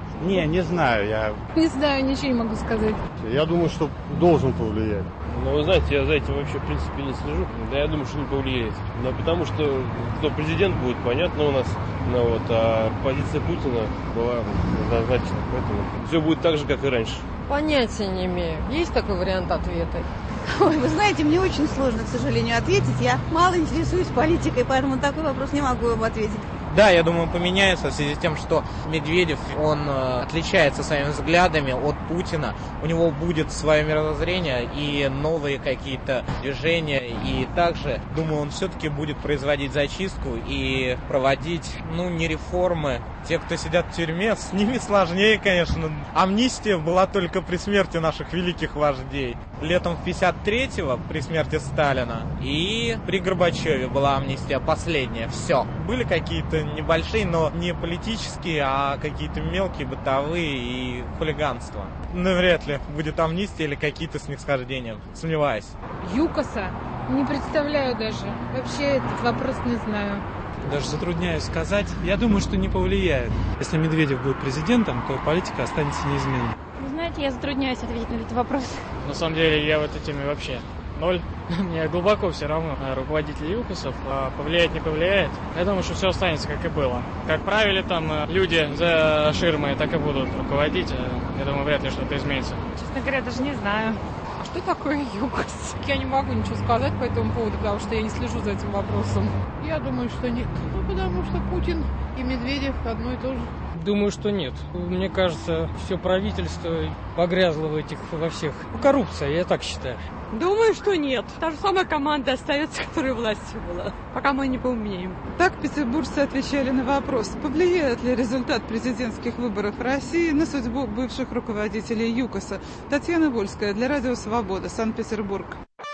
Не знаю. Я не знаю, ничего не могу сказать. Я думаю, что должен повлиять. Ну, вы знаете, я за этим вообще, в принципе, не слежу. Да, я думаю, что не повлияет. Но потому что кто президент будет, понятно у нас. Ну, вот, а позиция Путина была однозначна. Поэтому все будет так же, как и раньше. Понятия не имею. Есть такой вариант ответа? Ой, вы знаете, мне очень сложно, к сожалению, ответить. Я мало интересуюсь политикой, поэтому на такой вопрос не могу вам ответить. Да, я думаю, поменяется в связи с тем, что Медведев, он отличается своими взглядами от Путина. У него будет свое мировоззрение и новые какие-то движения. И также, думаю, он все-таки будет производить зачистку и проводить, не реформы. Те, кто сидят в тюрьме, с ними сложнее, конечно. Амнистия была только при смерти наших великих вождей. Летом 53-го, при смерти Сталина, и при Горбачеве была амнистия последняя. Все. Были какие-то небольшие, но не политические, а какие-то мелкие, бытовые и хулиганство. Вряд ли будет амнистия или какие-то снисхождения. Сомневаюсь. ЮКОСа? Не представляю даже. Вообще этот вопрос не знаю. Даже затрудняюсь сказать. Я думаю, что не повлияет. Если Медведев будет президентом, то политика останется неизменной. Вы знаете, я затрудняюсь ответить на этот вопрос. На самом деле, я в этой теме вообще ноль. Мне глубоко все равно руководители ЮКОСов. Повлияет, не повлияет. Я думаю, что все останется, как и было. Как правили там люди за ширмой, так и будут руководить. Я думаю, вряд ли что-то изменится. Честно говоря, даже не знаю. А что такое ЮКОС? Я не могу ничего сказать по этому поводу, потому что я не слежу за этим вопросом. Я думаю, что нет. Потому что Путин и Медведев одно и то же. Думаю, что нет. Мне кажется, все правительство погрязло во всех. Коррупция, я так считаю. Думаю, что нет. Та же самая команда остается, которая властью была, пока мы не поумнеем. Так петербуржцы отвечали на вопрос, повлияет ли результат президентских выборов в России на судьбу бывших руководителей ЮКОСа. Татьяна Вольская для Радио Свобода, Санкт-Петербург.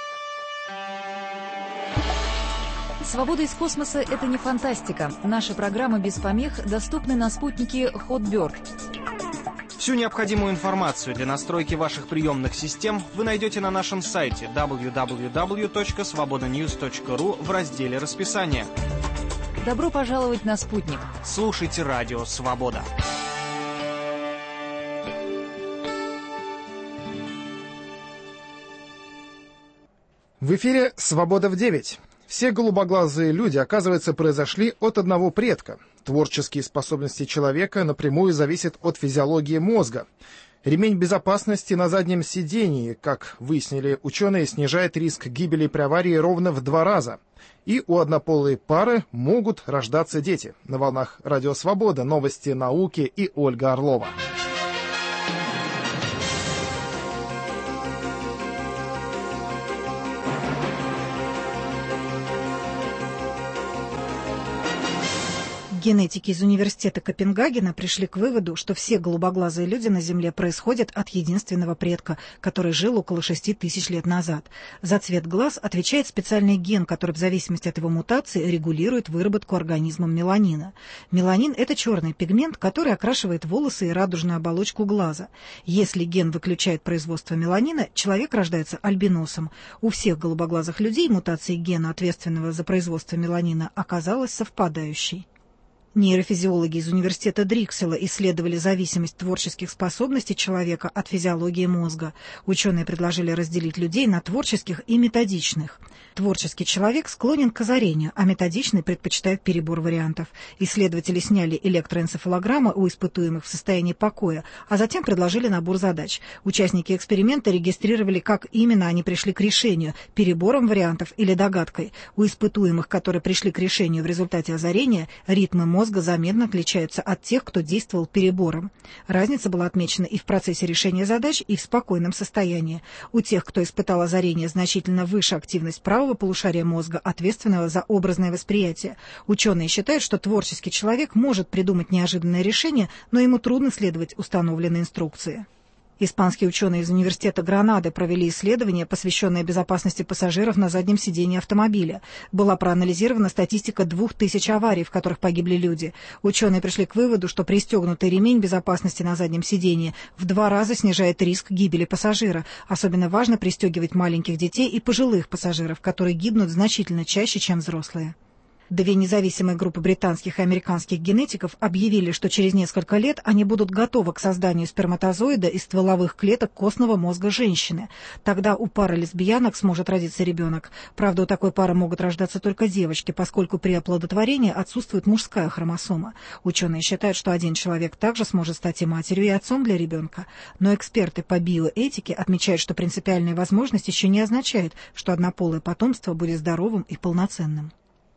«Свобода из космоса» — это не фантастика. Наши программы без помех доступны на спутнике Hotbird. Всю необходимую информацию для настройки ваших приемных систем вы найдете на нашем сайте www.svobodanews.ru в разделе «Расписание». Добро пожаловать на спутник. Слушайте Радио Свобода. В эфире «Свобода в 9». Все голубоглазые люди, оказывается, произошли от одного предка. Творческие способности человека напрямую зависят от физиологии мозга. Ремень безопасности на заднем сидении, как выяснили ученые, снижает риск гибели при аварии ровно в 2 раза. И у однополой пары могут рождаться дети. На волнах Радио Свобода, новости науки и Ольга Орлова. Генетики из университета Копенгагена пришли к выводу, что все голубоглазые люди на Земле происходят от единственного предка, который жил около 6000 лет назад. За цвет глаз отвечает специальный ген, который в зависимости от его мутации регулирует выработку организмом меланина. Меланин – это черный пигмент, который окрашивает волосы и радужную оболочку глаза. Если ген выключает производство меланина, человек рождается альбиносом. У всех голубоглазых людей мутация гена, ответственного за производство меланина, оказалась совпадающей. Нейрофизиологи из университета Дрикселя исследовали зависимость творческих способностей человека от физиологии мозга. Ученые предложили разделить людей на творческих и методичных. Творческий человек склонен к озарению, а методичный предпочитает перебор вариантов. Исследователи сняли электроэнцефалограммы у испытуемых в состоянии покоя, а затем предложили набор задач. Участники эксперимента регистрировали, как именно они пришли к решению – перебором вариантов или догадкой. У испытуемых, которые пришли к решению в результате озарения, ритмы мозга заметно отличаются от тех, кто действовал перебором. Разница была отмечена и в процессе решения задач, и в спокойном состоянии. У тех, кто испытал озарение, значительно выше активность правого полушария мозга, ответственного за образное восприятие. Ученые считают, что творческий человек может придумать неожиданное решение, но ему трудно следовать установленной инструкции. Испанские ученые из университета Гранады провели исследование, посвященное безопасности пассажиров на заднем сидении автомобиля. Была проанализирована статистика 2000 аварий, в которых погибли люди. Ученые пришли к выводу, что пристегнутый ремень безопасности на заднем сидении в 2 раза снижает риск гибели пассажира. Особенно важно пристегивать маленьких детей и пожилых пассажиров, которые гибнут значительно чаще, чем взрослые. 2 независимые группы британских и американских генетиков объявили, что через несколько лет они будут готовы к созданию сперматозоида из стволовых клеток костного мозга женщины. Тогда у пары лесбиянок сможет родиться ребенок. Правда, у такой пары могут рождаться только девочки, поскольку при оплодотворении отсутствует мужская хромосома. Ученые считают, что один человек также сможет стать и матерью, и отцом для ребенка. Но эксперты по биоэтике отмечают, что принципиальная возможность еще не означает, что однополое потомство будет здоровым и полноценным.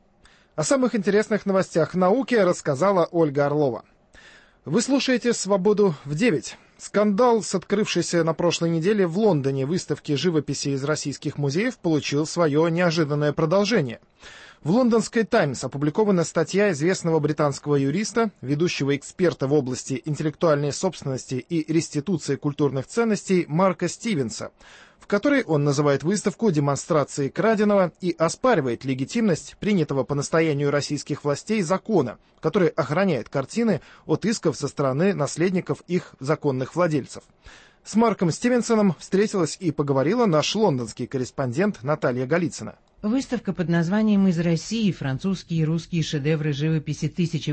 О самых интересных новостях науки рассказала Ольга Орлова. Вы слушаете «Свободу в 9». Скандал с открывшейся на прошлой неделе в Лондоне выставки живописи из российских музеев получил свое неожиданное продолжение. В лондонской «Таймс» опубликована статья известного британского юриста, ведущего эксперта в области интеллектуальной собственности и реституции культурных ценностей Марка Стивенса, в которой он называет выставку демонстрацией краденого и оспаривает легитимность принятого по настоянию российских властей закона, который охраняет картины от исков со стороны наследников их законных владельцев. С Марком Стивенсоном встретилась и поговорила наш лондонский корреспондент Наталья Голицына. Выставка под названием «Из России. Французские и русские шедевры живописи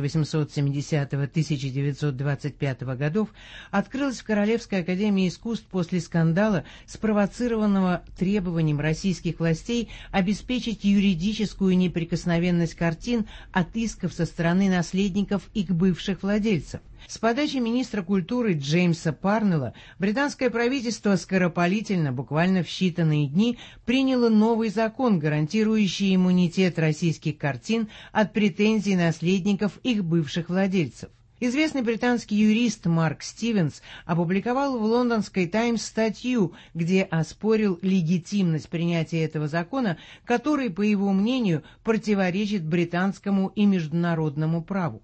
1870-1925 годов» открылась в Королевской академии искусств после скандала, спровоцированного требованием российских властей обеспечить юридическую неприкосновенность картин от исков со стороны наследников их бывших владельцев. С подачи министра культуры Джеймса Парнелла британское правительство скоропалительно, буквально в считанные дни, приняло новый закон, гарантирующий иммунитет российских картин от претензий наследников их бывших владельцев. Известный британский юрист Марк Стивенс опубликовал в лондонской «Таймс» статью, где оспорил легитимность принятия этого закона, который, по его мнению, противоречит британскому и международному праву.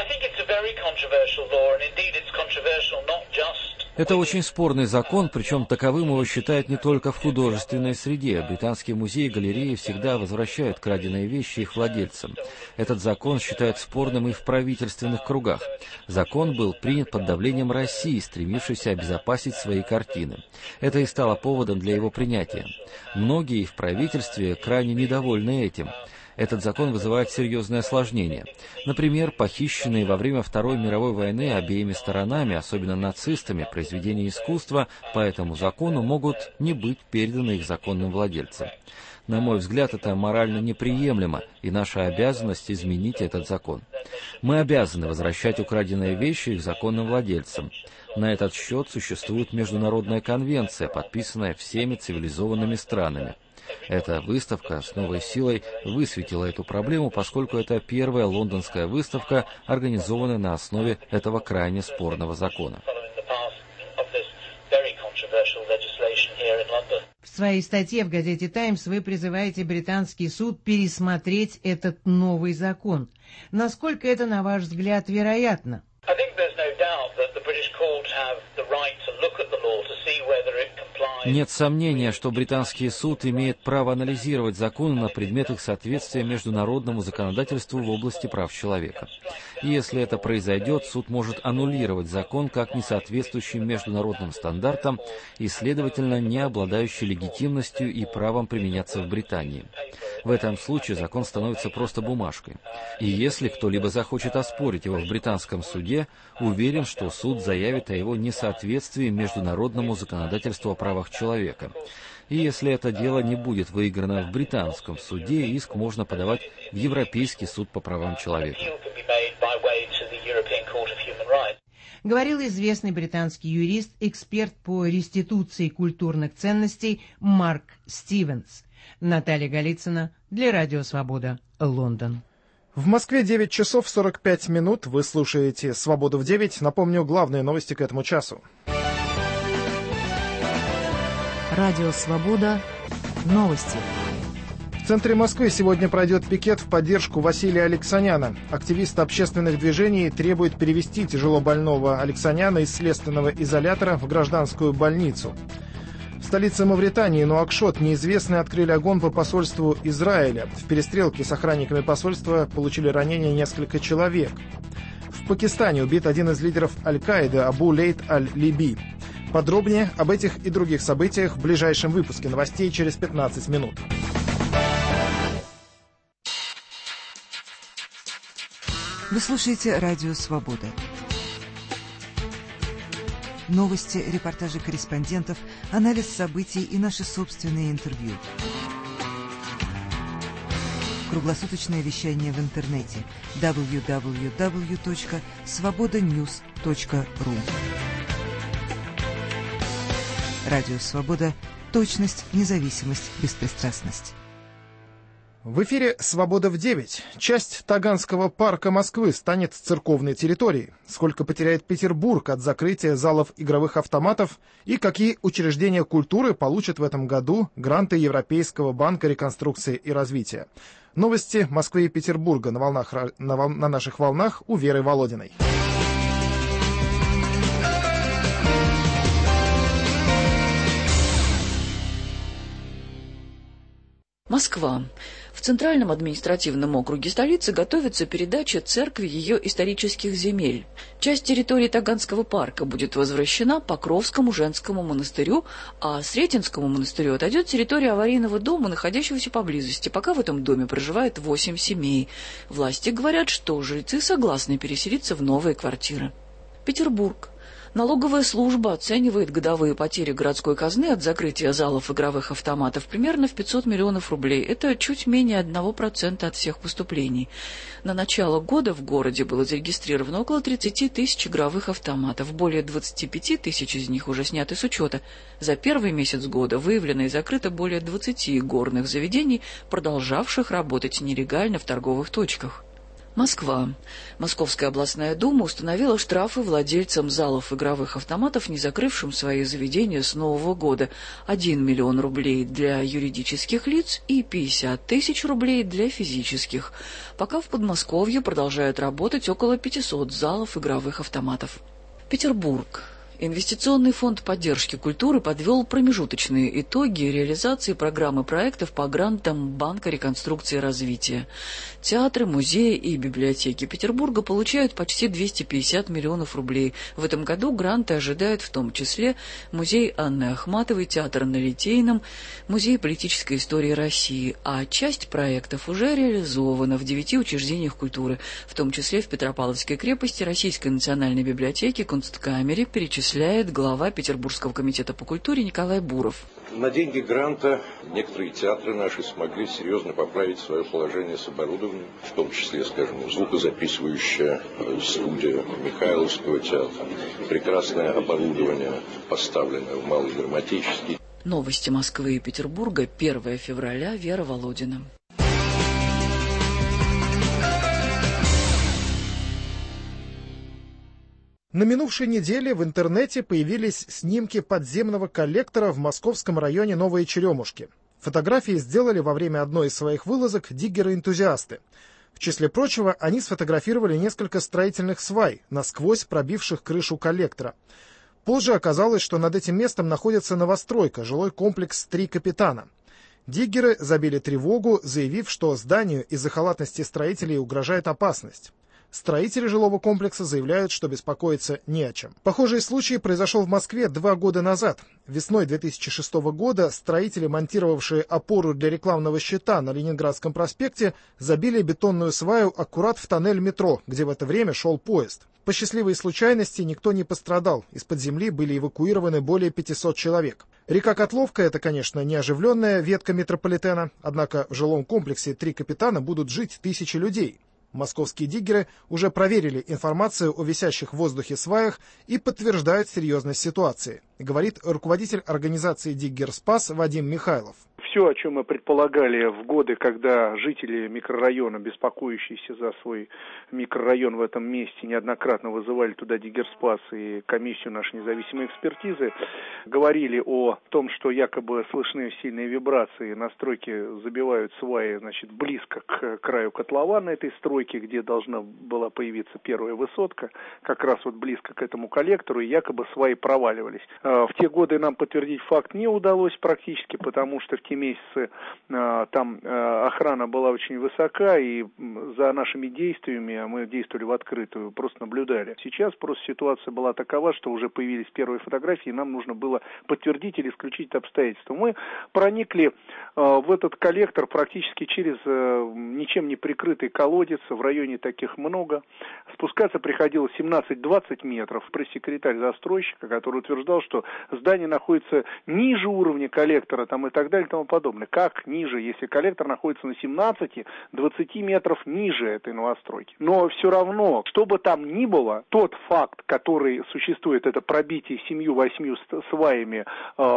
Это очень спорный закон, причем таковым его считают не только в художественной среде. Британские музеи и галереи всегда возвращают краденые вещи их владельцам. Этот закон считают спорным и в правительственных кругах. Закон был принят под давлением России, стремившейся обезопасить свои картины. Это и стало поводом для его принятия. Многие в правительстве крайне недовольны этим. Этот закон вызывает серьезные осложнения. Например, похищенные во время Второй мировой войны обеими сторонами, особенно нацистами, произведения искусства по этому закону могут не быть переданы их законным владельцам. На мой взгляд, это морально неприемлемо, и наша обязанность изменить этот закон. Мы обязаны возвращать украденные вещи их законным владельцам. На этот счет существует международная конвенция, подписанная всеми цивилизованными странами. Эта выставка с новой силой высветила эту проблему, поскольку это первая лондонская выставка, организованная на основе этого крайне спорного закона. В своей статье в газете «Таймс» вы призываете британский суд пересмотреть этот новый закон. Насколько это, на ваш взгляд, вероятно? Нет сомнения, что британский суд имеет право анализировать законы на предмет их соответствия международному законодательству в области прав человека. И если это произойдет, суд может аннулировать закон как несоответствующий международным стандартам и, следовательно, не обладающий легитимностью и правом применяться в Британии. В этом случае закон становится просто бумажкой. И если кто-либо захочет оспорить его в британском суде, уверен, что суд заявит о его несоответствии международному законодательству о правах человека. И если это дело не будет выиграно в британском суде, иск можно подавать в Европейский суд по правам человека. Говорил известный британский юрист, эксперт по реституции культурных ценностей Марк Стивенс. Наталья Голицына для Радио Свобода, Лондон. В Москве 9 часов 45 минут. Вы слушаете «Свободу в 9». Напомню, главные новости к этому часу. Радио Свобода. Новости. В центре Москвы сегодня пройдет пикет в поддержку Василия Алексаняна. Активисты общественных движений требуют перевести тяжелобольного Алексаняна из следственного изолятора в гражданскую больницу. В столице Мавритании, Нуакшот, неизвестные открыли огонь по посольству Израиля. В перестрелке с охранниками посольства получили ранения несколько человек. В Пакистане убит один из лидеров Аль-Каиды Абу Лейт Аль-Либи. Подробнее об этих и других событиях в ближайшем выпуске новостей через 15 минут. Вы слушаете «Радио Свобода». Новости, репортажи корреспондентов, анализ событий и наши собственные интервью. Круглосуточное вещание в интернете www.svobodanews.ru. Радио Свобода. Точность, независимость, беспристрастность. В эфире «Свобода в 9». Часть Таганского парка Москвы станет церковной территорией. Сколько потеряет Петербург от закрытия залов игровых автоматов и какие учреждения культуры получат в этом году гранты Европейского банка реконструкции и развития. Новости Москвы и Петербурга на наших волнах у Веры Володиной. Москва. В Центральном административном округе столицы готовится передача церкви ее исторических земель. Часть территории Таганского парка будет возвращена Покровскому женскому монастырю, а Сретенскому монастырю отойдет территория аварийного дома, находящегося поблизости, пока в этом доме проживает 8 семей. Власти говорят, что жильцы согласны переселиться в новые квартиры. Петербург. Налоговая служба оценивает годовые потери городской казны от закрытия залов игровых автоматов примерно в 500 миллионов рублей. Это чуть менее 1% от всех поступлений. На начало года в городе было зарегистрировано около 30 тысяч игровых автоматов. Более 25 тысяч из них уже сняты с учета. За первый месяц года выявлено и закрыто более 20 игорных заведений, продолжавших работать нелегально в торговых точках. Москва. Московская областная дума установила штрафы владельцам залов игровых автоматов, не закрывшим свои заведения с Нового года. 1 миллион рублей для юридических лиц и 50 тысяч рублей для физических. Пока в Подмосковье продолжают работать около 500 залов игровых автоматов. Петербург. Инвестиционный фонд поддержки культуры подвел промежуточные итоги реализации программы проектов по грантам Банка реконструкции и развития. Театры, музеи и библиотеки Петербурга получают почти 250 миллионов рублей. В этом году гранты ожидают в том числе музей Анны Ахматовой, театр на Литейном, музей политической истории России, а часть проектов уже реализована в 9 учреждениях культуры, в том числе в Петропавловской крепости, Российской национальной библиотеке, Кунсткамере, перечисляет глава Петербургского комитета по культуре Николай Буров. На деньги гранта некоторые театры наши смогли серьезно поправить свое положение с оборудованием, в том числе, скажем, звукозаписывающая студия Михайловского театра. Прекрасное оборудование поставлено в Малый драматический. Новости Москвы и Петербурга, 1 февраля, Вера Володина. На минувшей неделе в интернете появились снимки подземного коллектора в московском районе Новые Черемушки. Фотографии сделали во время одной из своих вылазок диггеры-энтузиасты. В числе прочего, они сфотографировали несколько строительных свай, насквозь пробивших крышу коллектора. Позже оказалось, что над этим местом находится новостройка, жилой комплекс «Три капитана». Диггеры забили тревогу, заявив, что зданию из-за халатности строителей угрожает опасность. Строители жилого комплекса заявляют, что беспокоиться не о чем. Похожий случай произошел в Москве 2 года назад. Весной 2006 года строители, монтировавшие опору для рекламного щита на Ленинградском проспекте, забили бетонную сваю аккурат в тоннель метро, где в это время шел поезд. По счастливой случайности никто не пострадал. Из-под земли были эвакуированы более 500 человек. Река Котловка — это, конечно, неоживленная ветка метрополитена, однако в жилом комплексе «Три капитана» будут жить тысячи людей. Московские диггеры уже проверили информацию о висящих в воздухе сваях и подтверждают серьезность ситуации, говорит руководитель организации «Диггер Спас» Вадим Михайлов. Все, о чем мы предполагали в годы, когда жители микрорайона, беспокоящиеся за свой микрорайон в этом месте, неоднократно вызывали туда Диггерспас и комиссию нашей независимой экспертизы, говорили о том, что якобы слышны сильные вибрации, на стройке забивают сваи, близко к краю котлована этой стройки, где должна была появиться первая высотка, как раз близко к этому коллектору, и якобы сваи проваливались. В те годы нам подтвердить факт не удалось практически, потому что в те месяцы там охрана была очень высока, и за нашими действиями, а мы действовали в открытую, просто наблюдали. Сейчас просто ситуация была такова, что уже появились первые фотографии, и нам нужно было подтвердить или исключить это обстоятельство. Мы проникли в этот коллектор практически через ничем не прикрытый колодец, в районе таких много. Спускаться приходилось 17-20 метров. Пресс-секретарь застройщика, который утверждал, что что здание находится ниже уровня коллектора там, и так далее и тому подобное. Как ниже, если коллектор находится на 17-20 метров ниже этой новостройки? Но все равно, что бы там ни было, тот факт, который существует, это пробитие 7-8 сваями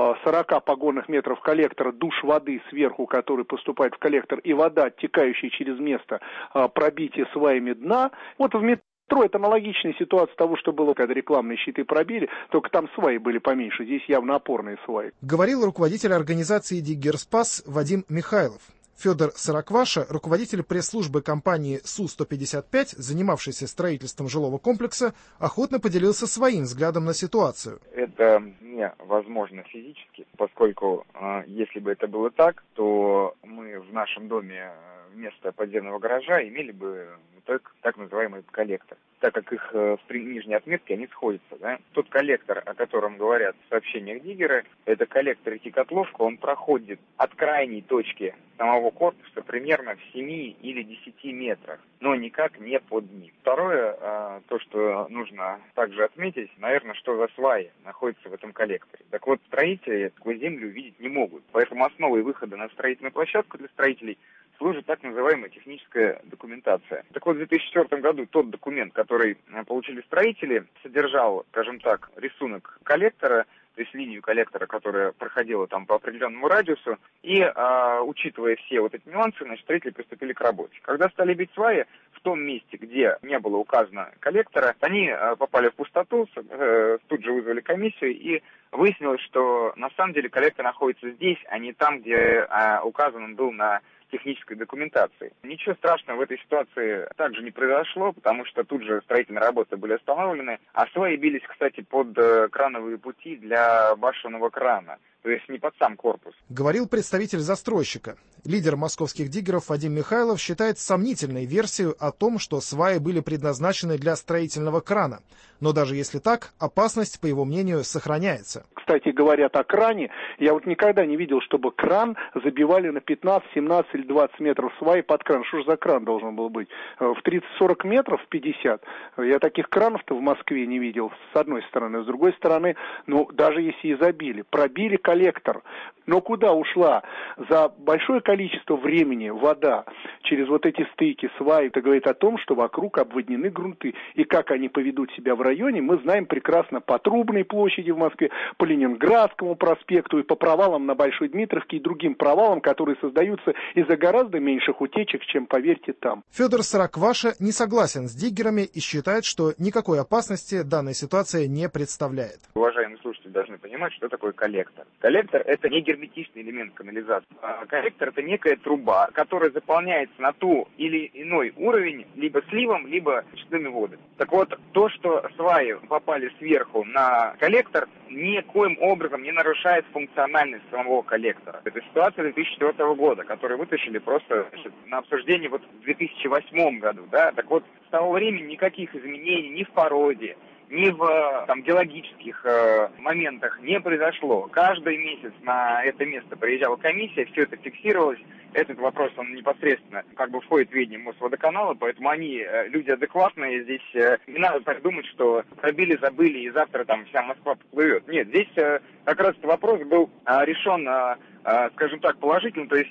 40 погонных метров коллектора, душ воды сверху, который поступает в коллектор, и вода, текающая через место пробития сваями дна. Вот в метро это аналогичная ситуация того, что было, когда рекламные щиты пробили, только там сваи были поменьше, здесь явно опорные сваи. Говорил руководитель организации «Диггерспас» Вадим Михайлов. Федор Сорокваша, руководитель пресс-службы компании Су-155, занимавшийся строительством жилого комплекса, охотно поделился своим взглядом на ситуацию. Это невозможно физически, поскольку если бы это было так, то мы в нашем доме вместо подземного гаража имели бы так называемый коллектор, так как их в нижней отметке они сходятся. Да? Тот коллектор, о котором говорят в сообщениях Диггера, это коллектор Реки-Котловка, он проходит от крайней точки самого корпуса примерно в 7 или 10 метрах, но никак не под ним. Второе, то, что нужно также отметить, наверное, что за сваи находятся в этом коллекторе. Так вот, строители сквозь землю увидеть не могут, поэтому основой выхода на строительную площадку для строителей служит так называемая техническая документация. Так вот, в 2004 году тот документ, который получили строители, содержал, скажем так, рисунок коллектора, то есть линию коллектора, которая проходила там по определенному радиусу, и, учитывая все вот эти нюансы, строители приступили к работе. Когда стали бить сваи, в том месте, где не было указано коллектора, они попали в пустоту, тут же вызвали комиссию, и выяснилось, что на самом деле коллектор находится здесь, а не там, где указан он был на технической документации. Ничего страшного в этой ситуации также не произошло, потому что тут же строительные работы были остановлены, а сваи бились, кстати, под крановые пути для башенного крана, то есть не под сам корпус. Говорил представитель застройщика. Лидер московских диггеров Вадим Михайлов считает сомнительной версию о том, что сваи были предназначены для строительного крана. Но даже если так, опасность, по его мнению, сохраняется. Кстати, говорят о кране. Я вот никогда не видел, чтобы кран забивали на 15, 17 или 20 метров сваи под кран. Что же за кран должен был быть? В 30-40 метров, в 50? Я таких кранов-то в Москве не видел, с одной стороны. С другой стороны, даже если и забили, пробили коллектор. Но куда ушла за большое количество времени вода через вот эти стыки, сваи? Это говорит о том, что вокруг обводнены грунты. И как они поведут себя в районе, мы знаем прекрасно по Трубной площади в Москве, по Ленинградскому проспекту и по провалам на Большой Дмитровке и другим провалам, которые создаются из-за гораздо меньших утечек, чем, поверьте, там. Федор Сорокваша не согласен с диггерами и считает, что никакой опасности данная ситуация не представляет. Уважаемые слушатели должны понимать, что такое коллектор. Коллектор – это не герметичный элемент канализации. Коллектор – это некая труба, которая заполняется на ту или иной уровень либо сливом, либо очистными водами. Так вот, то, что сваи попали сверху на коллектор, никоим образом не нарушает функциональность самого коллектора. Это ситуация 2004 года, которую вытащили просто на обсуждение в 2008 году. Да? Так вот, с того времени никаких изменений ни в породе, ни в геологических моментах не произошло. Каждый месяц на это место приезжала комиссия, все это фиксировалось. Этот вопрос, он непосредственно входит в ведение Мосводоканала, поэтому они люди адекватные. Здесь не надо так думать, что пробили, забыли, и завтра вся Москва поплывет. Нет, здесь как раз этот вопрос был решен, скажем так, положительно, то есть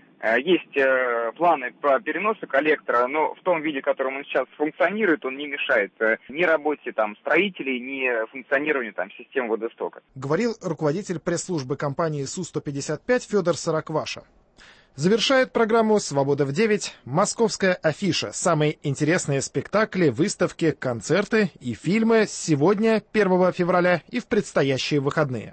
есть планы по переносу коллектора, но в том виде, в котором он сейчас функционирует, он не мешает ни работе строителей, ни функционированию систем водостока. Говорил руководитель пресс-службы компании Су-155 Федор Сорокваша. Завершает программу «Свобода в 9» московская афиша. Самые интересные спектакли, выставки, концерты и фильмы сегодня, 1 февраля, и в предстоящие выходные.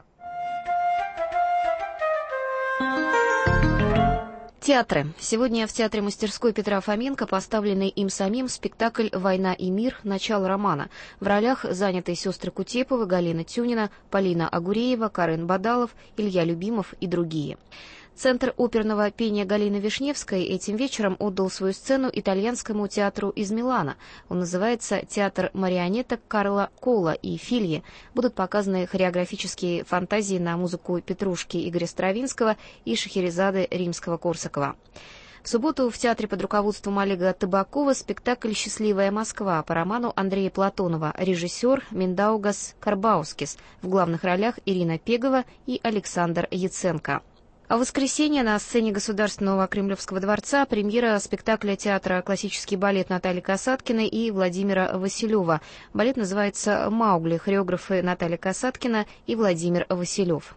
Театры. Сегодня в Театре мастерской Петра Фоменко поставленный им самим спектакль «Война и мир. Начало романа». В ролях заняты сестры Кутеповы, Галина Тюнина, Полина Агуреева, Карен Бадалов, Илья Любимов и другие. Центр оперного пения Галины Вишневской этим вечером отдал свою сцену итальянскому театру из Милана. Он называется «Театр марионеток Карла Кола и Фильи». Будут показаны хореографические фантазии на музыку Петрушки Игоря Стравинского и Шахерезады Римского-Корсакова. В субботу в театре под руководством Олега Табакова спектакль «Счастливая Москва» по роману Андрея Платонова, режиссер Миндаугас Карбаускис, в главных ролях Ирина Пегова и Александр Яценко. А в воскресенье на сцене Государственного Кремлевского дворца премьера спектакля театра «Классический балет» Натальи Касаткиной и Владимира Василева. Балет называется «Маугли», хореографы Наталья Касаткина и Владимир Василев.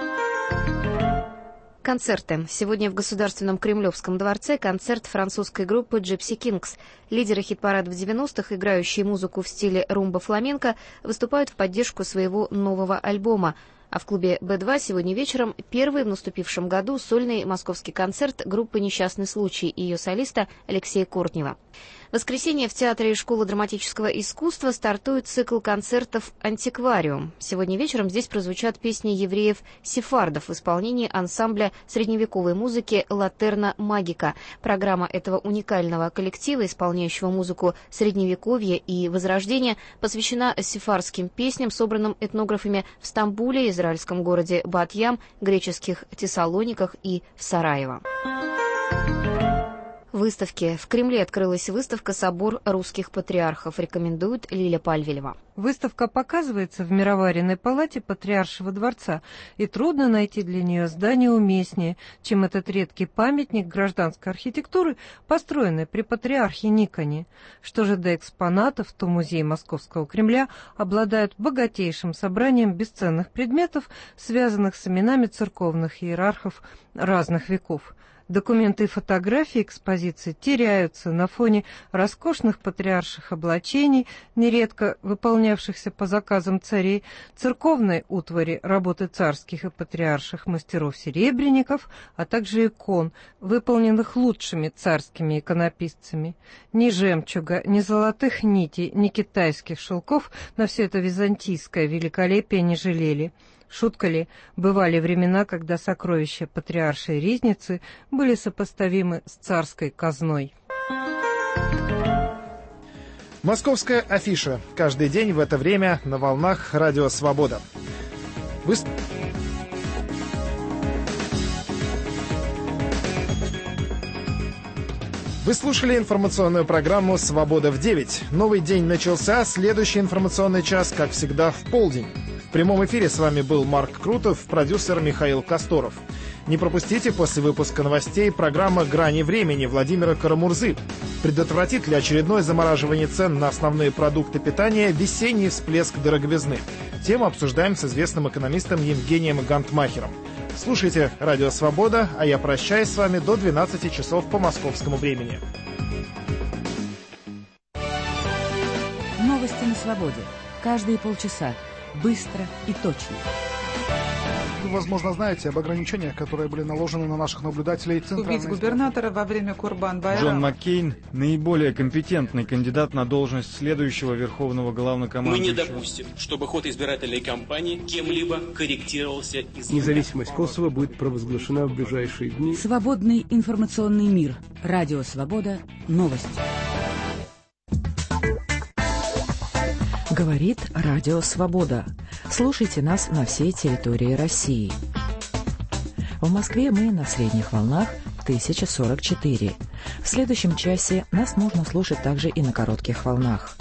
Концерты. Сегодня в Государственном Кремлевском дворце концерт французской группы Gypsy Kings. Лидеры хит-парадов 90-х, играющие музыку в стиле румба-фламенко, выступают в поддержку своего нового альбома. А в клубе Б2 сегодня вечером первый в наступившем году сольный московский концерт группы «Несчастный случай» и ее солиста Алексея Кортнева. В воскресенье в Театре школы драматического искусства стартует цикл концертов «Антиквариум». Сегодня вечером здесь прозвучат песни евреев-сефардов в исполнении ансамбля средневековой музыки «Латерна Магика». Программа этого уникального коллектива, исполняющего музыку Средневековья и Возрождения, посвящена сефардским песням, собранным этнографами в Стамбуле, израильском городе Бат-Ям, греческих Тессалониках и в Сараево. Выставки. В Кремле открылась выставка «Собор русских патриархов», рекомендует Лиля Пальвелева. Выставка показывается в Мироваренной палате Патриаршего дворца, и трудно найти для нее здание уместнее, чем этот редкий памятник гражданской архитектуры, построенный при патриархе Никоне. Что же до экспонатов, то музей Московского Кремля обладает богатейшим собранием бесценных предметов, связанных с именами церковных иерархов разных веков. Документы и фотографии экспозиции теряются на фоне роскошных патриарших облачений, нередко выполнявшихся по заказам царей, церковной утвари работы царских и патриарших мастеров-серебряников, а также икон, выполненных лучшими царскими иконописцами. Ни жемчуга, ни золотых нитей, ни китайских шелков на все это византийское великолепие не жалели. Шутка ли, бывали времена, когда сокровища патриаршей ризницы были сопоставимы с царской казной. Московская афиша. Каждый день в это время на волнах Радио Свобода. Вы слушали информационную программу «Свобода в 9». Новый день начался, следующий информационный час, как всегда, в полдень. В прямом эфире с вами был Марк Крутов, продюсер Михаил Косторов. Не пропустите после выпуска новостей программа «Грани времени» Владимира Карамурзы. Предотвратит ли очередное замораживание цен на основные продукты питания весенний всплеск дороговизны? Тему обсуждаем с известным экономистом Евгением Гантмахером. Слушайте «Радио Свобода», а я прощаюсь с вами до 12 часов по московскому времени. Новости на свободе. Каждые полчаса. Быстро и точно. Вы, возможно, знаете об ограничениях, которые были наложены на наших наблюдателей. Убить губернатора во время Курбан-Байрама. Джон Маккейн – наиболее компетентный кандидат на должность следующего верховного главнокомандующего. Мы не допустим, чтобы ход избирательной кампании кем-либо корректировался из... Независимость Косово будет провозглашена в ближайшие дни. Свободный информационный мир. Радио Свобода. Новости. Говорит Радио Свобода. Слушайте нас на всей территории России. В Москве мы на средних волнах 1044. В следующем часе нас можно слушать также и на коротких волнах.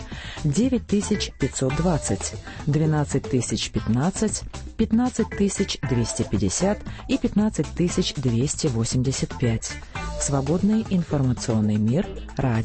9520, 12015, 15250 и 15285. Свободный информационный мир. Радио.